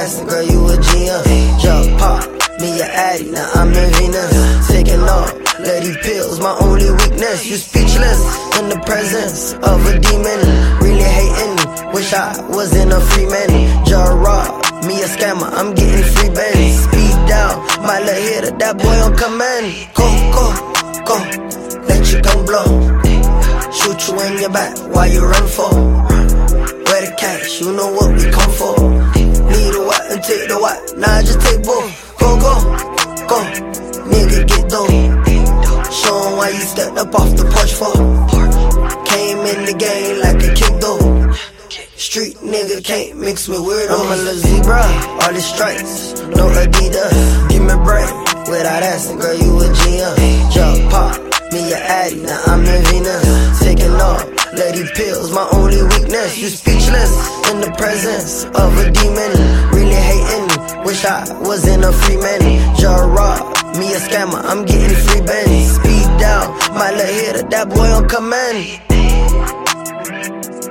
asking, girl, you a genius. Jump pop, me a addy, now I'm in Venus. Taking off, let these pills, my only weakness. You speechless in the presence of a demon. Really hating, wish I was in a free man. Jarrah, me a scammer, I'm getting free bands. Speed down, my little hitter, that boy on command. Go, let you come blow. Shoot you in your back, why you run for? Where the cash, you know what we come for. Need a what and take the what, nah just take both. Go, nigga get dough. Show 'em why you stepped up off the porch for. Came in the game like a kick though. Street nigga can't mix me weirdo. I'm a little zebra, all these stripes, no Adidas. Give me bread, without asking, girl, you a genius. Jump pop, me a addy, now I'm in Venus. Taking off, let these pills, my only weakness. You speechless in the presence of a demon. Really hating, wish I was in a free man. Jarrah, me a scammer, I'm getting free bands. Speed down, my little hitter, that boy on command.